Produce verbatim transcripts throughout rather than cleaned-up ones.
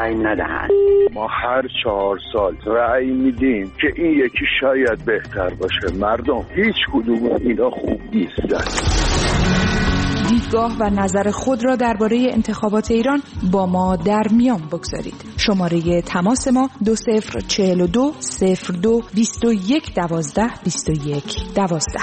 رأی ندهند. ما هر چهار سال رأی میدیم که این یکی شاید بهتر باشه. مردم هیچ کدوم اینا خوب نیستن. دیدگاه و نظر خود را درباره انتخابات ایران با ما در میان بگذارید. شماره تماس ما دو صفر چهل و دو صفر دو بیست و یک دوازده بیست و یک دوازده.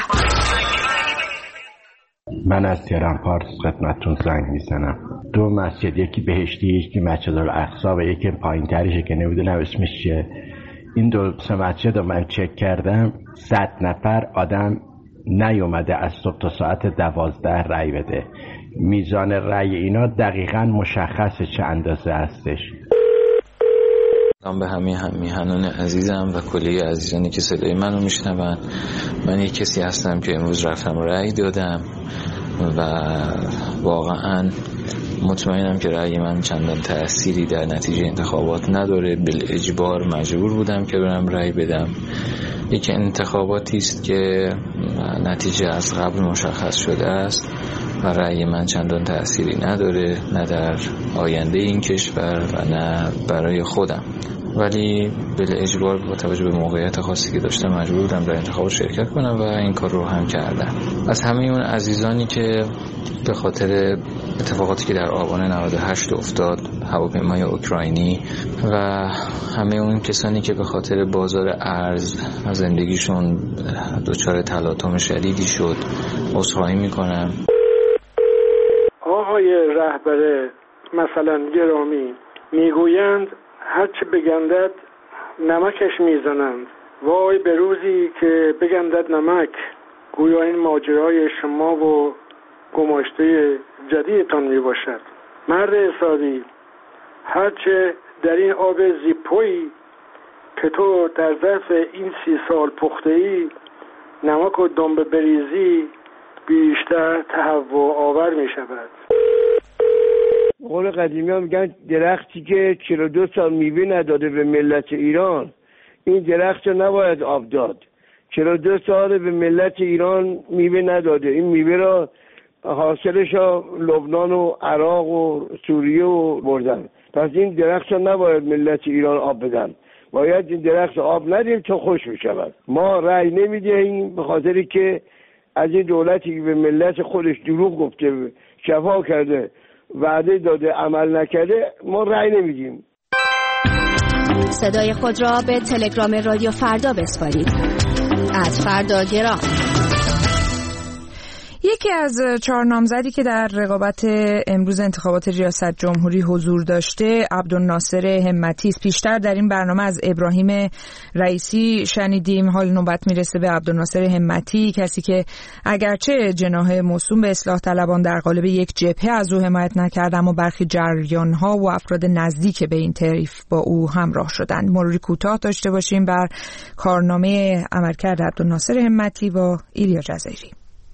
من از تهران پارس خدمتتون زنگ میزنم. دو مسجد، یکی بهشتی یکی مسجد الاقصی و یکی پایین تریشه که نمیدونم اسمش چیه. این دو سه مسجد رو من چک کردم، صد نفر آدم نیومده از صبح تا ساعت دوازده رأی بده. میزان رأی اینا دقیقاً مشخصه چه اندازه هستش. من به همه همیهنان عزیزم و کلیه عزیزانی که صدای منو میشنون، من یک کسی هستم که امروز رفتم رأی دادم و واقعاً مطمئنم که رأی من چندان تأثیری در نتیجه انتخابات نداره. بالاجبار مجبور بودم که برم رأی بدم. یک انتخاباتی است که نتیجه از قبل مشخص شده است و رأی من چندان تأثیری نداره، نه در آینده این کشور و نه برای خودم، ولی بالاجبار با توجه به موقعیت خاصی که داشتم مجبور بودم در انتخابات شرکت کنم و این کار رو هم کردم. از همه اون عزیزانی که به خاطر اتفاقاتی که در آبان نود و هشت افتاد، هواپیمای اوکراینی و همه اون کسانی که به خاطر بازار ارز زندگیشون دچار تلاطم شدیدی شد، عذرخواهی میکنم. آقای رهبر مثلا گرامی میگویند هرچه بگندد نمکش میزنند. وای به روزی که بگندد نمک. گویا این ماجرای شما و گماشته جدیدتان می باشد. مرد حسابی، هرچه در این آب زیپویی که تو در ظرف این سی سال پخته ای نمک و دنبه بریزی بیشتر تهوع آور می شود. قول قدیمی ها میگن درختی که چهل و دو سال میوه نداده به ملت ایران، این درخت رو نباید آب داد. چهل و دو سال به ملت ایران میوه نداده. این میوه را حاصلش ها لبنان و عراق و سوریه و بردن. پس این درخت رو نباید ملت ایران آب بدن. باید این درخت آب ندیم تا خوش بشود. ما رأی نمیدهیم به خاطری که از این دولتی که به ملت خودش دروغ گفته، شفا کرده، وعده داده، عمل نکرده، ما رأی نمیدیم. صدای خود را به تلگرام رادیو فردا بسپارید. از فردا گرام. یکی از چهار نامزدی که در رقابت امروز انتخابات ریاست جمهوری حضور داشته عبدالناصر همتی است. پیشتر در این برنامه از ابراهیم رئیسی شنیدیم. حال نوبت میرسه به عبدالناصر همتی، کسی که اگرچه جناح موسوم به اصلاح طلبان در قالب یک جبهه از او حمایت نکرد، اما برخی جریان‌ها و افراد نزدیک به این طیف با او همراه شدند. مروری کوتاه داشته باشیم بر کارنامه عملکرد عبدالناصر همتی با ایلیا جزایری.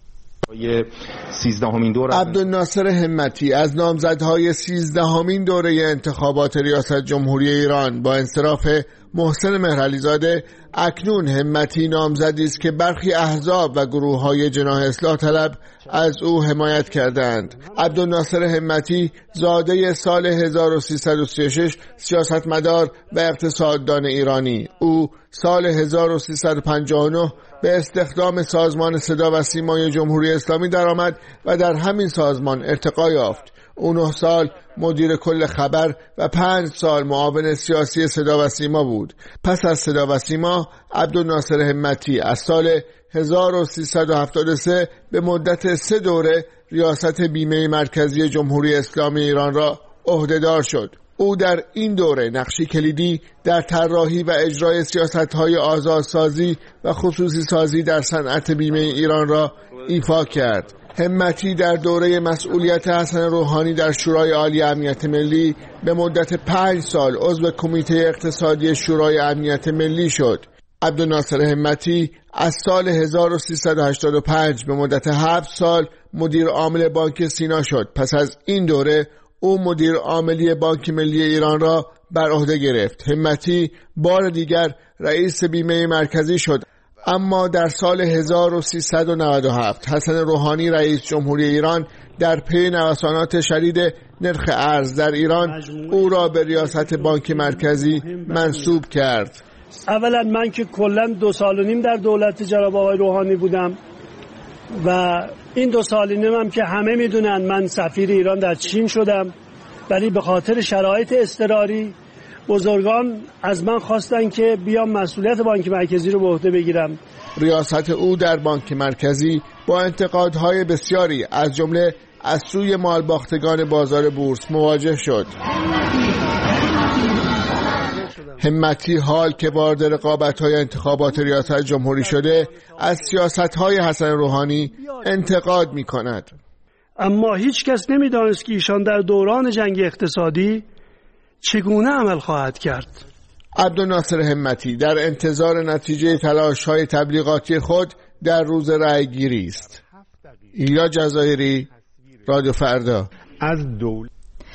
سیزدهمین دوره عبدالناصر همتی از نامزدهای سیزدهمین دوره انتخابات ریاست جمهوری ایران با انصراف محسن مهرعلیزاده، اکنون همتی نامزدی است که برخی احزاب و گروه‌های جناح اصلاح طلب از او حمایت کردند. عبدالناصر همتی زاده سال هزار و سیصد و سی و شش، سیاستمدار و اقتصاددان ایرانی. او سال هزار و سیصد و پنجاه و نه به استخدام سازمان صدا و سیمای جمهوری اسلامی درآمد و در همین سازمان ارتقا یافت. او نه سال مدیر کل خبر و پنج سال معاون سیاسی صدا و سیما بود. پس از صدا و سیما، عبدالناصر همتی از سال هزار و سیصد و هفتاد و سه به مدت سه دوره ریاست بیمه مرکزی جمهوری اسلامی ایران را عهدهدار شد. او در این دوره نقشی کلیدی در طراحی و اجرای سیاست‌های آزادسازی و خصوصی سازی در صنعت بیمه ایران را ایفا کرد. همتی در دوره مسئولیت حسن روحانی در شورای عالی امنیت ملی به مدت پنج سال عضو کمیته اقتصادی شورای امنیت ملی شد. عبدالناصر همتی از سال هزار و سیصد و هشتاد و پنج به مدت هفت سال مدیر عامل بانک سینا شد. پس از این دوره او مدیر عاملی بانک ملی ایران را بر عهده گرفت. همتی بار دیگر رئیس بیمه مرکزی شد. اما در سال هزار و سیصد و نود و هفت حسن روحانی رئیس جمهوری ایران در پی نوسانات شدید نرخ ارز در ایران او را به ریاست بانک مرکزی منصوب کرد. اولا من که کلا دو سال و نیم در دولت جناب آقای روحانی بودم و این دو سال و نیم هم که همه میدونن من سفیر ایران در چین شدم، ولی به خاطر شرایط اضطراری بزرگان از من خواستن که بیام مسئولیت بانک مرکزی رو به عهده بگیرم. ریاست او در بانک مرکزی با انتقادهای بسیاری از جمله از سوی مالباختگان بازار بورس مواجه شد. همتی حال که وارد رقابت‌های انتخابات ریاست جمهوری شده از سیاست‌های حسن روحانی انتقاد می‌کند. اما هیچ کس نمی‌دانست که ایشان در دوران جنگ اقتصادی چگونه عمل خواهد کرد. عبدالناصر همتی در انتظار نتیجه تلاش‌های تبلیغاتی خود در روز رأی‌گیری است. ایلا جزایری، رادیو فردا. از دولت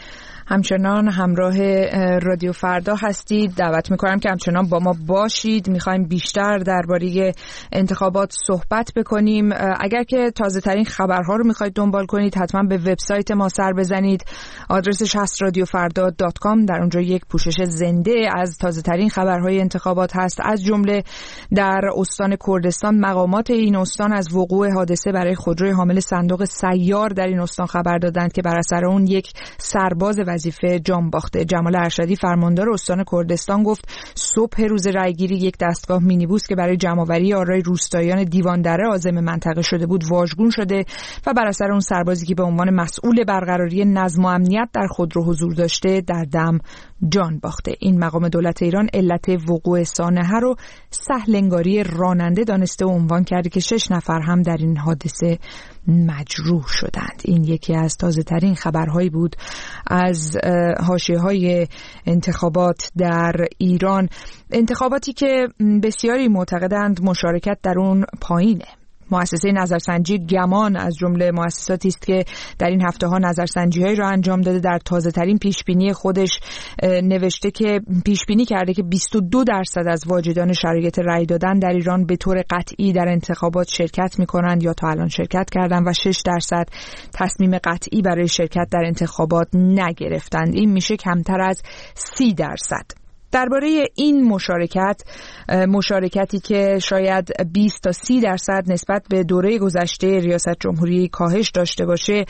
همچنان همراه رادیو فردا هستید. دعوت میکنم که همچنان با ما باشید. میخوایم بیشتر درباره انتخابات صحبت بکنیم. اگر که تازه ترین خبرها رو میخواید دنبال کنید حتما به وبسایت ما سر بزنید. آدرسش هست رادیو فردا دات کام. در اونجا یک پوشش زنده از تازه ترین خبرهای انتخابات هست، از جمله در استان کردستان مقامات این استان از وقوع حادثه برای خودروی حامل صندوق سیار در این استان خبر دادند که بر اثر اون یک سرباز وظیفه جان باخته. جمال ارشدی فرماندار استان کردستان گفت صبح روز رأیگیری یک دستگاه مینیبوس که برای جمع‌آوری آرای روستاییان دیواندره عازم منطقه شده بود واژگون شده و بر اثر اون سربازی که به عنوان مسئول برقراری نظم و امنیت در خودرو حضور داشته در دم جان باخته. این مقام دولت ایران علت وقوع سانحه رو سهل انگاری راننده دانسته و عنوان کرده که شش نفر هم در این حادثه مجروح شدند. این یکی از تازه ترین خبرهایی بود از حاشیه‌های انتخابات در ایران، انتخاباتی که بسیاری معتقدند مشارکت در اون پایینه. مؤسسه نظرسنجی گمان از جمله مؤسساتی است که در این هفته‌ها نظرسنجی‌هایی را انجام داده. در تازه‌ترین پیشبینی خودش نوشته که پیشبینی کرده که بیست و دو درصد از واجدان شرایط رأی دادن در ایران به طور قطعی در انتخابات شرکت می‌کنند یا تا الان شرکت کردند و شش درصد تصمیم قطعی برای شرکت در انتخابات نگرفتند. این میشه کمتر از سی درصد. درباره این مشارکت، مشارکتی که شاید بیست تا سی درصد نسبت به دوره گذشته ریاست جمهوری کاهش داشته باشه،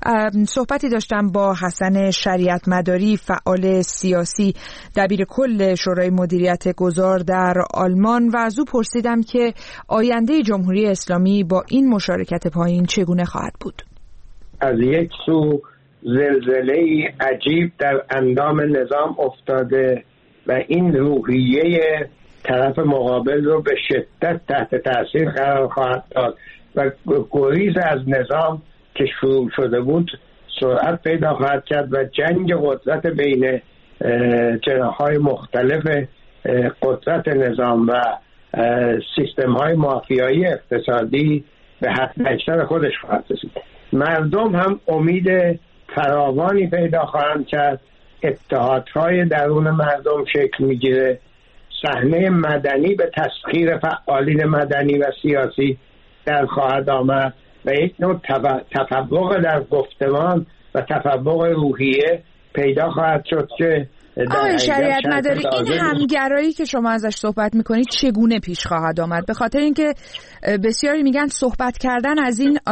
صحبتی داشتم با حسن شریعت مداری، فعال سیاسی، دبیر کل شورای مدیریت گذار در آلمان، و از او پرسیدم که آینده جمهوری اسلامی با این مشارکت پایین چگونه خواهد بود. از یک سو زلزله عجیب در اندام نظام افتاده و این روحیه طرف مقابل رو به شدت تحت تاثیر قرار خواهد داد و گریز از نظام که شروع شده بود سرعت پیدا خواهد کرد و جنگ قدرت بین جناح‌های مختلف قدرت نظام و سیستم‌های مافیایی اقتصادی به حد اکثر خودش خواهد رسید. مردم هم امید فراوانی پیدا خواهند کرد، اتحادهای درون مردم شکل میگیره، صحنه مدنی به تسخیر فعالین مدنی و سیاسی در خواهد آمد و یک نوع تفوق در گفتمان و تفوق روحیه پیدا خواهد شد که آقای شریعت مداری این همگرایی که شما ازش صحبت میکنید چگونه پیش خواهد آمد؟ به خاطر اینکه بسیاری میگن صحبت کردن از این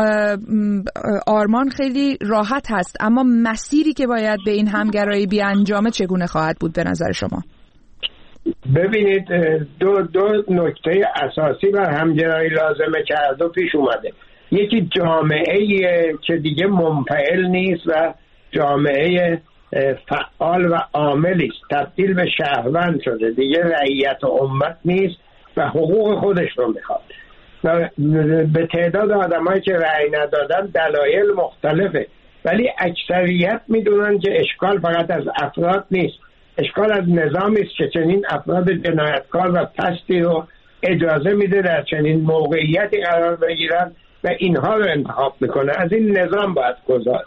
آرمان خیلی راحت هست، اما مسیری که باید به این همگرایی بیانجامه چگونه خواهد بود به نظر شما؟ ببینید، دو دو نکته اساسی بر همگرایی لازمه که هر دو پیش اومده. یکی جامعه که دیگه منفعل نیست و جامعه فعال و عاملی است، تبدیل به شهروند شده، دیگه رعیت و امت نیست و حقوق خودش رو میخواد و به تعداد آدمایی که رأی ندادن دلایل مختلفه، ولی اکثریت میدونن که اشکال فقط از افراد نیست، اشکال از نظامی است که چنین افراد جنایتکار و پستی رو اجازه میده در چنین موقعیتی قرار بگیرن و اینها رو انتخاب میکنه. از این نظام باید گذار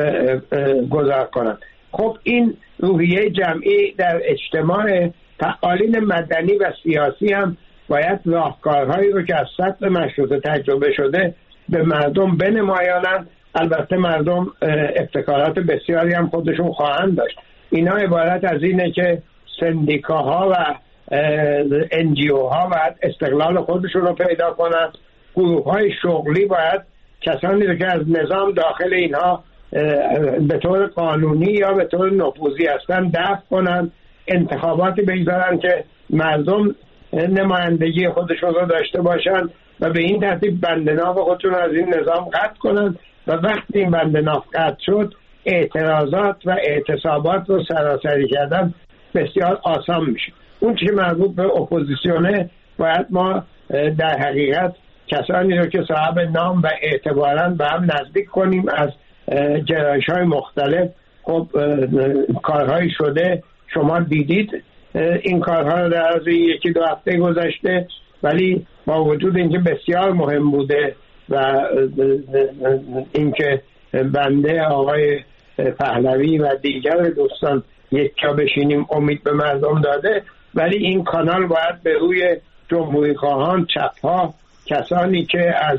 گذار کنن. خب این روحیه جمعی در اجتماع فعالین مدنی و سیاسی هم باید راهکارهایی رو که از سطح مشروطه تجربه شده به مردم بنمایانند البته مردم ابتکارات بسیاری هم خودشون خواهند داشت. اینا عبارت از اینه که سندیکاها و انجیو ها باید استقلال خودشون رو پیدا کنند. گروه های شغلی باید کسانی رو که از نظام داخل اینها به طور قانونی یا به طور نفوذی هستن دفع کنند. انتخاباتی بگذارن که مردم نمایندگی خودشون رو داشته باشن و به این ترتیب بندناف خودشون از این نظام قطع کنن و وقتی این بندناف قطع شد اعتراضات و اعتصابات رو سراسری کردن بسیار آسان میشه. اون چیزی مربوط به اپوزیسیونه باید ما در حقیقت کسانی رو که صاحب نام و اعتبارن به هم نزدیک کنیم از جرایش‌های مختلف. خب کارهایی شده، شما دیدید این کارها رو در عرض یکی دو هفته گذشته، ولی با وجود اینکه بسیار مهم بوده و اینکه بنده آقای پهلوی و دیگر دوستان یک جا بشینیم امید به مردم داده، ولی این کانال باید به روی جمهوری خواهان، چپ‌ها، کسانی که از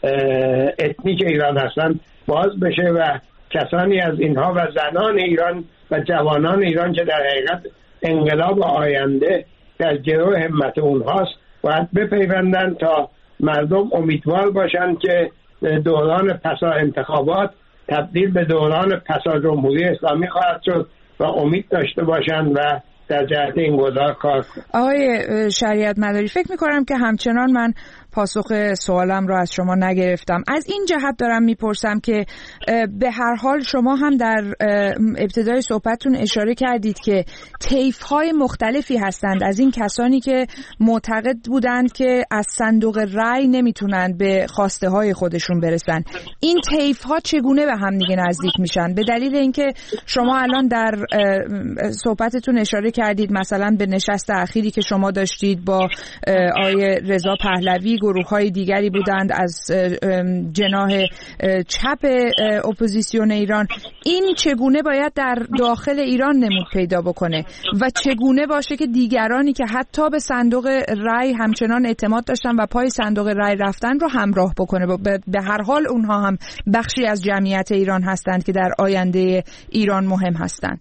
اتنیک ایران هستن باز بشه و کسانی از اینها و زنان ایران و جوانان ایران که در حقیقت انقلاب آینده در گروه همت اونهاست باید بپیوندن تا مردم امیدوار باشن که دوران پسا انتخابات تبدیل به دوران پسا جمهوری اسلامی خواهد شد و امید داشته باشن و در جهت این گذار کار کنن. آقای شریعت مداری، فکر میکنم که همچنان من پاسخ سوالم رو از شما نگرفتم. از این جهت دارم میپرسم که به هر حال شما هم در ابتدای صحبتتون اشاره کردید که طیف‌های مختلفی هستند از این کسانی که معتقد بودند که از صندوق رای نمیتونند به خواسته های خودشون برسن. این طیف‌ها چگونه به هم دیگه نزدیک میشن؟ به دلیل اینکه شما الان در صحبتتون اشاره کردید مثلا به نشست اخیری که شما داشتید با آقای رضا پهلوی، گروه‌های دیگری بودند از جناح چپ اپوزیسیون ایران. این چگونه باید در داخل ایران نمود پیدا بکنه و چگونه باشه که دیگرانی که حتی به صندوق رای همچنان اعتماد داشتن و پای صندوق رای رفتن رو همراه بکنه؟ به هر حال اونها هم بخشی از جمعیت ایران هستند که در آینده ایران مهم هستند.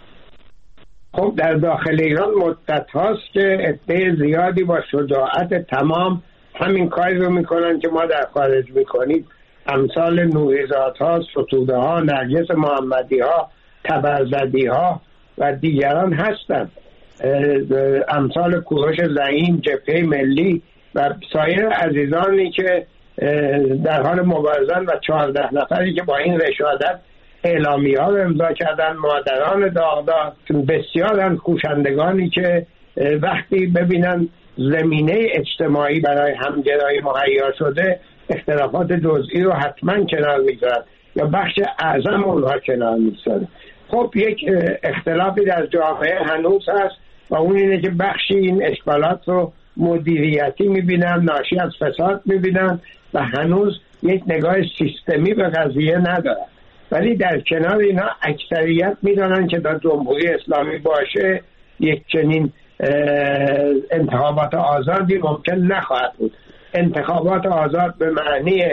خب در داخل ایران مدت هاست که عده زیادی با شجاعت تمام همین کاری رو میکنن که ما در خارج میکنیم. امثال نوریزاد ها، ستوده ها، نرگس محمدی ها، تبرزدی ها و دیگران هستند. امثال کوروش زعیم، جبهه ملی و سایر عزیزانی که در حال مبارزن و چهارده نفری که با این رشادت اعلامیه ها رو امضا کردن، مادران داغدار، بسیارن کوشندگانی که وقتی ببینن زمینه اجتماعی برای همگرایی مهیا شده اختلافات جزئی رو حتما کنار میذارن یا بخش اعظم اونها کنار میذارن. خب یک اختلافی در جامعه هنوز هست و اون اینه که بخشی این اشکالات رو مدیریتی میبینن، ناشی از فساد میبینن و هنوز یک نگاه سیستمی به قضیه ندارن. ولی در کنار اینا اکثریت میدانن که در جمهوری اسلامی باشه یک چنین انتخابات آزادی ممکن نخواهد بود. انتخابات آزاد به معنی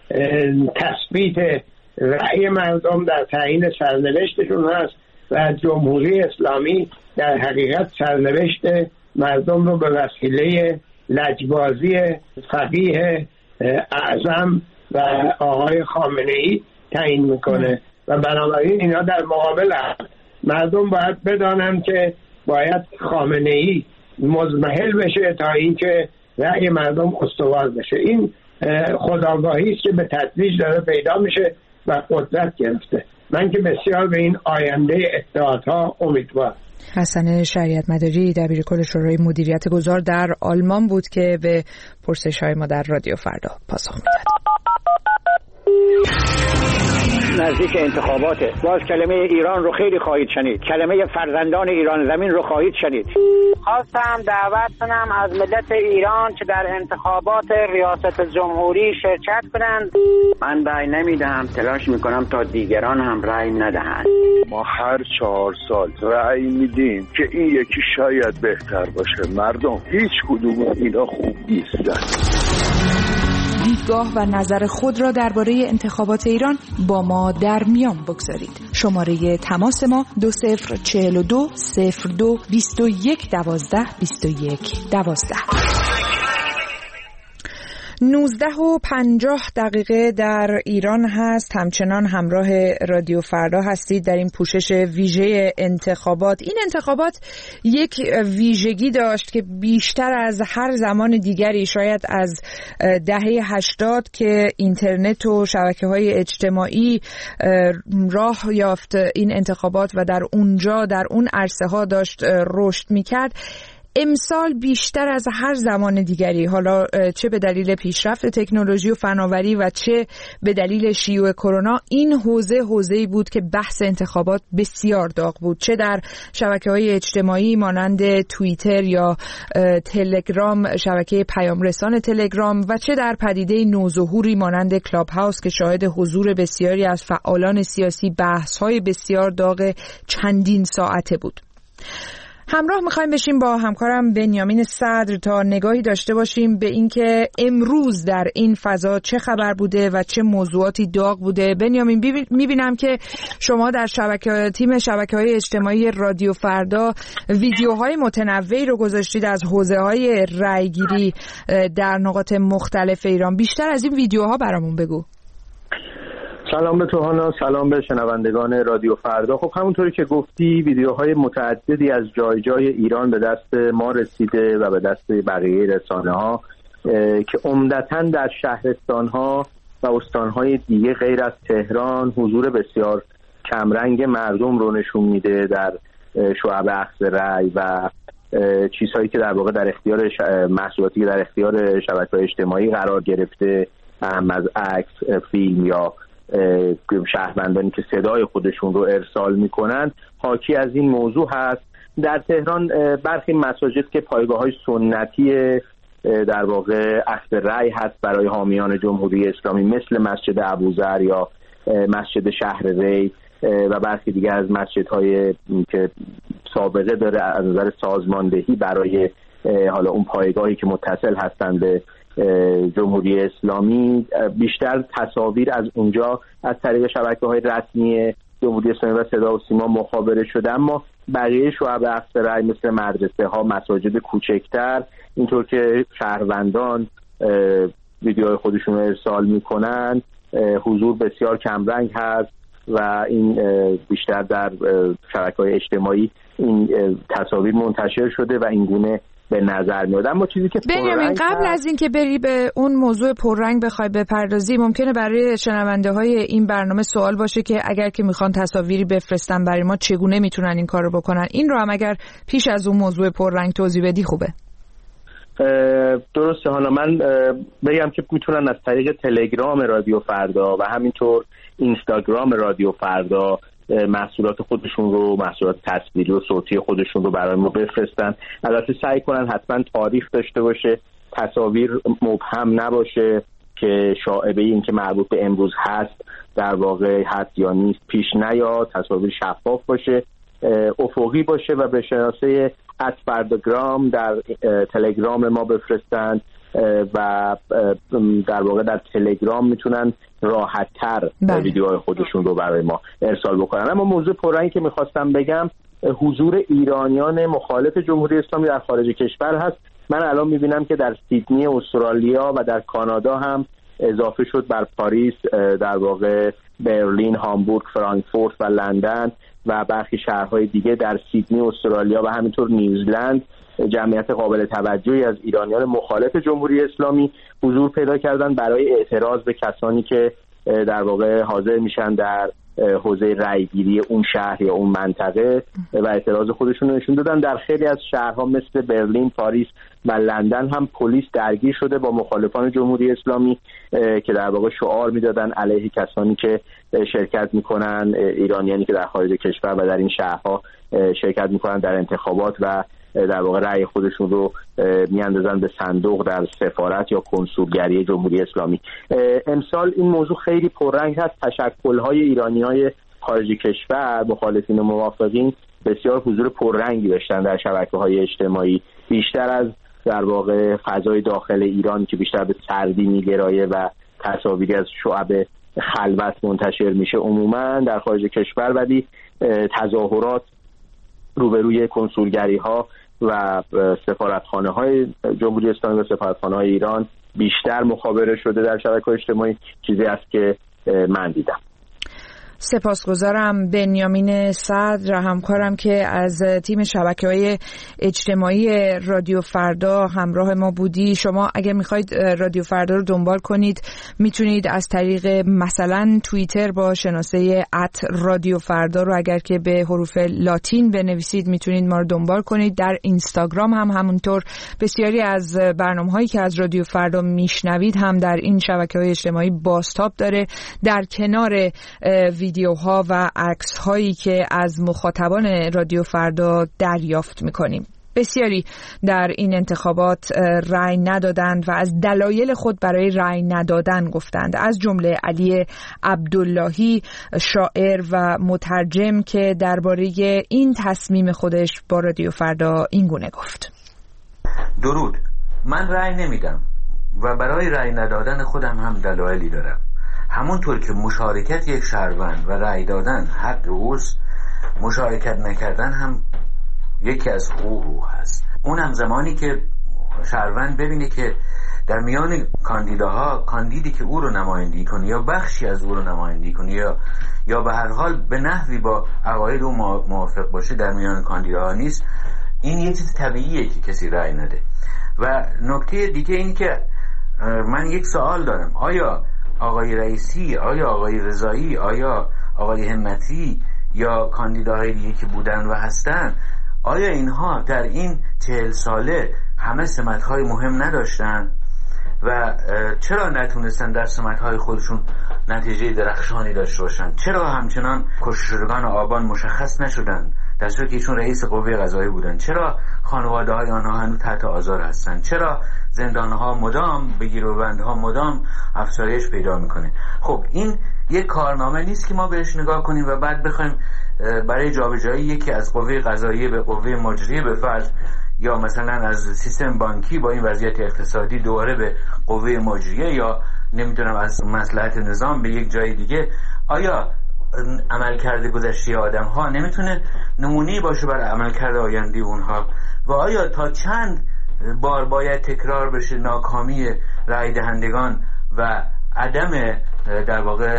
تثبیت رأی مردم در تعیین سرنوشتشون هست و جمهوری اسلامی در حقیقت سرنوشت مردم رو به وسیله لجبازی فقیه اعظم و آقای خامنه‌ای تعیین میکنه و بنابراین اینا در مقابل هست. مردم باید بدانن که باید خامنه‌ای مضمحل بشه تا اینکه رأی مردم استوار بشه. این خودآگاهی است که به تدریج داره پیدا میشه و قدرت گرفته. من که بسیار به این آینده اتحادها امیدوارم. حسن شریعت مداری دبیرکل شورای مدیریت گذار در آلمان بود که به پرسش‌های ما در رادیو فردا پاسخ میداد. نزدیک انتخاباته. باز کلمه ایران رو خیلی خواهید شنید. کلمه فرزندان ایران زمین رو خواهید شنید. خواستم دعوت کنم از ملت ایران که در انتخابات ریاست جمهوری شرکت کنند. من رأی نمیدهم، تلاش میکنم تا دیگران هم رأی ندهند. ما هر چهار سال رأی میدیم که این یکی شاید بهتر باشه. مردم هیچ کدوم اینا خوب نیستن. دیدگاه و نظر خود را درباره انتخابات ایران با ما در میان بگذارید. شماره تماس ما دو صفر چهل و دو صفر دو بیست و یک دوازده بیست و یک دوازده. نوزده و پنجاه دقیقه در ایران هست. همچنان همراه رادیو فردا هستید در این پوشش ویژه انتخابات. این انتخابات یک ویژگی داشت که بیشتر از هر زمان دیگری، شاید از دهه هشتاد که اینترنت و شبکه‌های اجتماعی راه یافت این انتخابات و در اونجا در اون عرصه ها داشت رشد می‌کرد، امسال بیشتر از هر زمان دیگری، حالا چه به دلیل پیشرفت تکنولوژی و فناوری و چه به دلیل شیوع کرونا، این حوزه حوزه‌ای بود که بحث انتخابات بسیار داغ بود، چه در شبکه‌های اجتماعی مانند توییتر یا تلگرام، شبکه پیام رسان تلگرام، و چه در پدیده نوظهوری مانند کلاب هاوس که شاهد حضور بسیاری از فعالان سیاسی بحث‌های بسیار داغ چندین ساعته بود. همراه میخوایم بشیم با همکارم بنیامین صدر تا نگاهی داشته باشیم به اینکه امروز در این فضا چه خبر بوده و چه موضوعاتی داغ بوده. بنیامین، میبینم که شما در شبکه تیم شبکه‌های اجتماعی رادیو فردا ویدیوهای متنوعی رو گذاشتید از حوزه‌های رأیگیری در نقاط مختلف ایران. بیشتر از این ویدیوها برامون بگو. سلام به توهانا، سلام به شنوندگان رادیو فردا. خب همونطوری که گفتی ویدیوهای متعددی از جای جای ایران به دست ما رسیده و به دست بقیه رسانه‌ها که عمدتاً در شهرستان‌ها و استان‌های دیگه غیر از تهران حضور بسیار کمرنگ مردم رو نشون میده در شعب اخذ رأی و چیزهایی که در واقع در اختیار ش... محصولاتی که در اختیار شبکه‌های اجتماعی قرار گرفته، هم از عکس، فیلم یا شهروندانی که صدای خودشون رو ارسال میکنن، حاکی از این موضوع هست. در تهران برخی مساجد که پایگاه‌های سنتی در واقع اخذ رأی هست برای حامیان جمهوری اسلامی، مثل مسجد ابوذر یا مسجد شهر ری و برخی دیگه از مسجدهای که سابقه داره از نظر سازماندهی برای حالا اون پایگاهی که متصل هستند به جمهوری اسلامی، بیشتر تصاویر از اونجا از طریق شبکه‌های رسمی جمهوری اسلامی و صدا و سیما مخابره شده. اما بقیه شعب اخذ رأی مثل مدرسه ها، مساجد کوچکتر، اینطور که شهروندان ویدیوهای خودشون رو ارسال میکنن، حضور بسیار کمرنگ هست و این بیشتر در شبکه‌های اجتماعی این تصاویر منتشر شده و این گونه به نظر میاد. اما چیزی که بنیامین، قبل از این که بری به اون موضوع پررنگ بخوای بپردازی، ممکنه برای شنونده های این برنامه سوال باشه که اگر که میخوان تصاویری بفرستن برای ما چگونه میتونن این کارو بکنن؟ این رو هم اگر پیش از اون موضوع پررنگ توضیح بدی خوبه. درسته. حالا من بگم که میتونن از طریق تلگرام رادیو فردا و همینطور اینستاگرام رادیو فردا محصولات خودشون رو، محصولات تصویری و صوتی خودشون رو برای ما بفرستن. البته سعی کنن حتما تاریخ داشته باشه، تصاویر مبهم نباشه که شائبه این که مربوط به امروز هست در واقع هست یا نیست پیش نیاد، تصاویر شفاف باشه، افقی باشه و به شناسه ات فرداگرام در تلگرام ما بفرستن و در واقع در تلگرام میتونن راحت تر ویدیوهای خودشون رو برای ما ارسال بکنن. اما موضوع پررنگی که میخواستم بگم حضور ایرانیان مخالف جمهوری اسلامی در خارج کشور هست. من الان میبینم که در سیدنی استرالیا و در کانادا هم اضافه شد بر پاریس، در واقع برلین، هامبورگ، فرانکفورت و لندن و برخی شهرهای دیگه در سیدنی استرالیا و همینطور نیوزلند جمعیت قابل توجهی از ایرانیان مخالف جمهوری اسلامی حضور پیدا کردن برای اعتراض به کسانی که در واقع حاضر میشن در حوزه رأیگیری اون شهر یا اون منطقه و اعتراض خودشون رو نشون دادن. در خیلی از شهرها مثل برلین، پاریس و لندن هم پلیس درگیر شده با مخالفان جمهوری اسلامی که در واقع شعار میدادن علیه کسانی که شرکت میکنن، ایرانیانی که در خارج کشور و در این شهرها شرکت میکنن در انتخابات و در واقع رأی خودشون رو میاندازن به صندوق در سفارت یا کنسولگری جمهوری اسلامی. امسال این موضوع خیلی پررنگ هست. تشکل‌های ایرانی‌های خارج کشور، مخالفین و موافقین، بسیار حضور پررنگی داشتن در شبکه‌های اجتماعی، بیشتر از در واقع فضای داخل ایران که بیشتر به سردی میگرایه و تصاویری از شعب خلوت منتشر میشه عموما در خارج کشور، ولی تظاهرات روبروی کنسولگری ها و سفارتخانه های جمهوری اسلامی و سفارتخانه های ایران بیشتر مخابره شده در شبکه‌های اجتماعی، چیزی است که من دیدم. سپاسگزارم. بنیامین صدر همکارم که از تیم شبکه‌های اجتماعی رادیو فردا همراه ما بودی. شما اگر میخواید رادیو فردا رو دنبال کنید میتونید از طریق مثلا توییتر با شناسه ات رادیو فردا رو اگر که به حروف لاتین بنویسید میتونید ما رو دنبال کنید. در اینستاگرام هم همونطور. بسیاری از برنامه‌هایی که از رادیو فردا میشنوید هم در این شبکه‌های اجتماعی بازتاب داره، در کنار ویدیوها و عکس‌هایی که از مخاطبان رادیو فردا دریافت می‌کنیم. بسیاری در این انتخابات رأی ندادند و از دلایل خود برای رأی ندادن گفتند، از جمله علی عبداللهی شاعر و مترجم که درباره این تصمیم خودش با رادیو فردا این گونه گفت: درود، من رأی نمیدم و برای رأی ندادن خودم هم دلایلی دارم. همونطور که مشارکت یک شهروند و رأی دادن حق اوست، مشارکت نکردن هم یکی از حقوق او هست. اون هم زمانی که شهروند ببینه که در میان کاندیداها کاندیدی که او رو نمایندگی کنه یا بخشی از او رو نمایندگی کنه یا یا به هر حال به نحوی با عقاید او موافق باشه در میان کاندیداها نیست، این یه چیز طبیعیه که کسی رأی نده. و نکته دیگه این که من یک سوال دارم: آیا آقای رئیسی، آیا آقای رضایی، آیا آقای همتی یا کاندیداهای دیگه که بودن و هستن، آیا اینها در این چهل ساله همه سمت‌های مهم نداشتن و چرا نتونستن در سمت‌های خودشون نتیجه درخشانی داشته باشن؟ چرا همچنان کشتشدگان آبان مشخص نشدن در صورتی که ایشون رئیس قوه قضاییه بودن؟ چرا خانواده‌های آنها هنوز تحت آزار هستن؟ چرا زندان‌ها مدام به گیروبندها مدام افزایش پیدا میکنه؟ خب این یک کارنامه نیست که ما بهش نگاه کنیم و بعد بخوایم برای جابجایی یکی از قوه قضاییه به قوه مجریه به فرض، یا مثلا از سیستم بانکی با این وضعیت اقتصادی دوباره به قوه مجریه، یا نمیدونم از مصلحت نظام به یک جای دیگه. آیا عملکرد گذشته آدم ها نمیتونه نمونه‌ای باشه برای عملکرد آینده اونها؟ و آیا تا چند بار باید تکرار بشه ناکامی رای دهندگان و عدم در واقع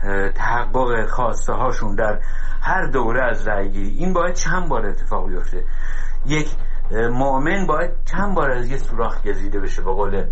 تحقق خواسته هاشون در هر دوره از رای گیری؟ این باید چند بار اتفاق بیفته؟ یک مؤمن باید چند بار از یه سوراخ گزیده بشه به قول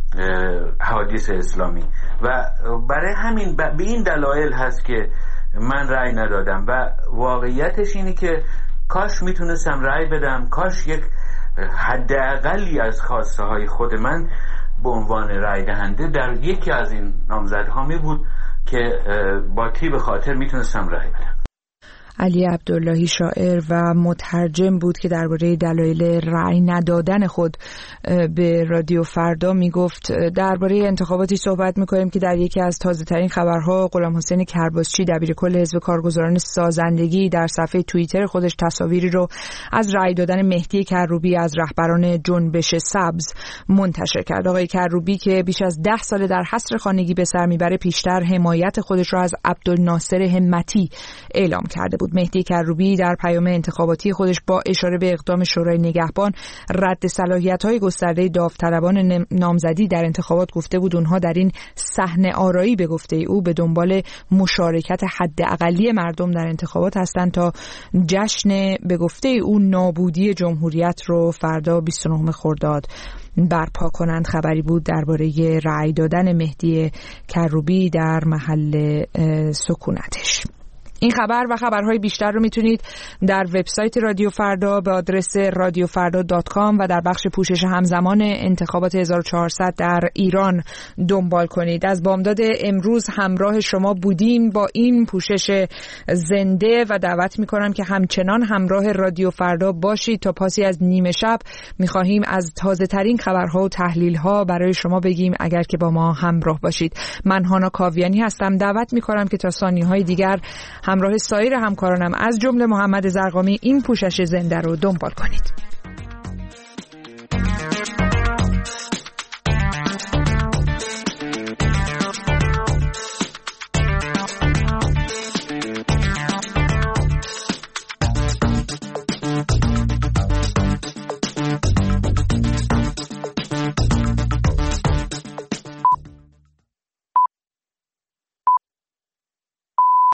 حدیث اسلامی؟ و برای همین به این دلایل هست که من رأی ندادم و واقعیتش اینه که کاش میتونستم رأی بدم، کاش یک حداقلی از خواسته های خود من به عنوان رأی دهنده در یکی از این نامزدها می بود که با طیب خاطر میتونستم رأی بدم. علی عبداللهی شاعر و مترجم بود که درباره دلایل رأی ندادن خود به رادیو فردا میگفت. درباره انتخاباتی صحبت میکنیم که در یکی از تازه ترین خبرها غلام حسین کرباسچی دبیرکل حزب کارگزاران سازندگی در صفحه توییتر خودش تصاویری رو از رأی دادن مهدی کروبی از رهبران جنبش سبز منتشر کرد. آقای کروبی که بیش از ده سال در حصر خانگی به سر میبره، پیشتر حمایت خودش را از عبدالناصر همتی اعلام کرده بود. مهدی کروبی در پیام انتخاباتی خودش با اشاره به اقدام شورای نگهبان رد صلاحیت‌های گسترده داوطلبان نامزدی در انتخابات گفته بود اونها در این صحنه آرایی به گفته او به دنبال مشارکت حداقلی مردم در انتخابات هستند تا جشن به گفته او نابودی جمهوریت رو فردا بیست و نهم خرداد برپا کنند. خبری بود درباره رأی دادن مهدی کروبی در محل سکونتش. این خبر و خبرهای بیشتر رو میتونید در وبسایت رادیو فردا به آدرس رادیو فردا دات کام و در بخش پوشش همزمان انتخابات هزار و چهارصد در ایران دنبال کنید. از بامداد امروز همراه شما بودیم با این پوشش زنده و دعوت میکنم که همچنان همراه رادیو فردا باشید. تا پاسی از نیمه شب میخواهیم از تازه ترین خبرها و تحلیل ها برای شما بگیم، اگر که با ما همراه باشید. من هانا کاویانی هستم. دعوت میکنم که تا ثانیه های دیگر همراه سایر همکارانم از جمله محمد زرقامی این پوشش زنده رو دنبال کنید.